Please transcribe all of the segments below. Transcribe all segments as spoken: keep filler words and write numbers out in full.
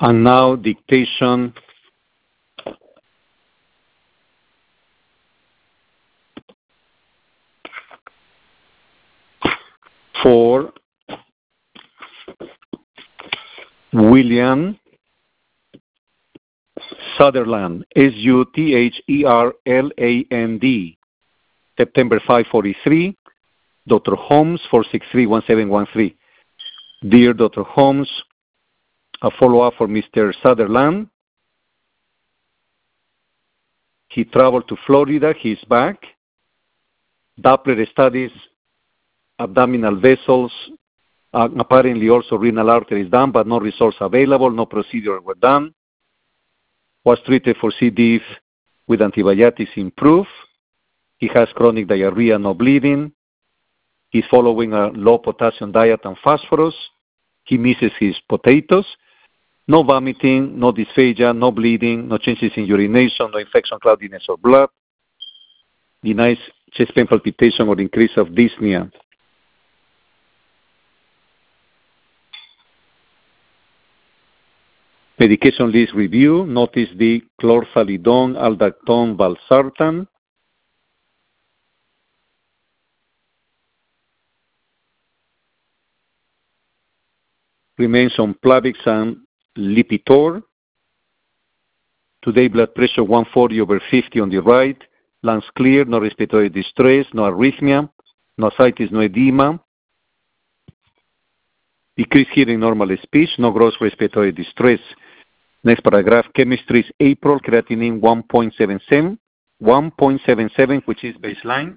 And now dictation for William Sutherland, S U T H E R L A N D, September five forty-three, Doctor Holmes, four six three, one seven one three. Dear Doctor Holmes, a follow-up for Mister Sutherland. He traveled to Florida. He's back. Doppler studies, abdominal vessels, uh, apparently also renal arteries done, but no results available. No procedure were done. Was treated for C. diff with antibiotics, improved. He has chronic diarrhea, no bleeding. He's following a low potassium diet and phosphorus. He misses his potatoes. No vomiting, no dysphagia, no bleeding, no changes in urination, no infection, cloudiness, or blood. Denies chest pain, palpitation, or increase of dyspnea. Medication list review. Notice the chlorthalidone, aldactone, valsartan. Remains on Plavix and Lipitor. Today blood pressure one forty over fifty on the right. Lungs clear, no respiratory distress, no arrhythmia, no ascites, no edema. Decreased hearing, normal speech, no gross respiratory distress. Next paragraph, chemistry is April, creatinine one point seven seven, one point seven seven, which is baseline.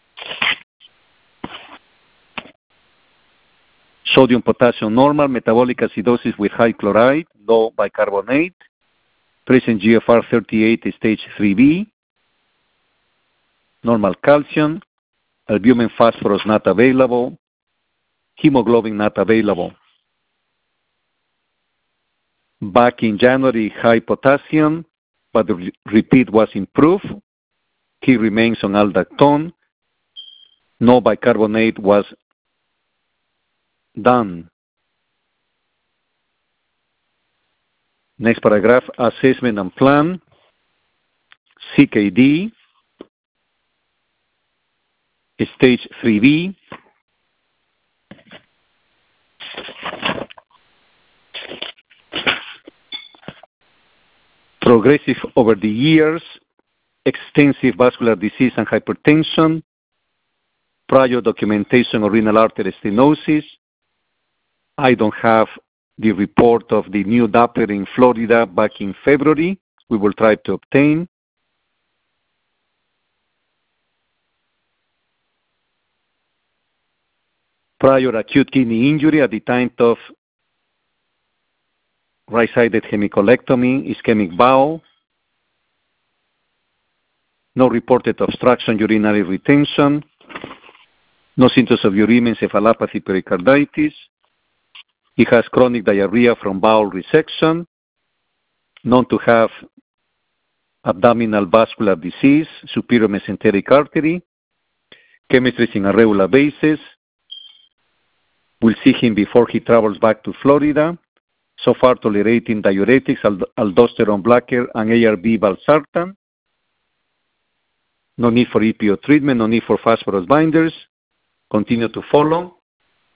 Sodium, potassium normal, metabolic acidosis with high chloride, low bicarbonate. Present G F R thirty-eight, stage three B. Normal calcium. Albumin, phosphorus not available. Hemoglobin not available. Back in January, high potassium, but the re repeat was improved. He remains on aldactone. No bicarbonate was done. Next paragraph, assessment and plan. C K D, stage three B. Progressive over the years, extensive vascular disease and hypertension, prior documentation of renal artery stenosis. I don't have the report of the new Doppler in Florida back in February. We will try to obtain. Prior acute kidney injury at the time of right-sided hemicolectomy, ischemic bowel. No reported obstruction, urinary retention. No symptoms of uremia, encephalopathy, pericarditis. He has chronic diarrhea from bowel resection. Known to have abdominal vascular disease, superior mesenteric artery. Chemistry is in a regular basis. We'll see him before he travels back to Florida. So far tolerating diuretics, ald aldosterone blocker, and A R B valsartan. No need for E P O treatment, no need for phosphorus binders. Continue to follow.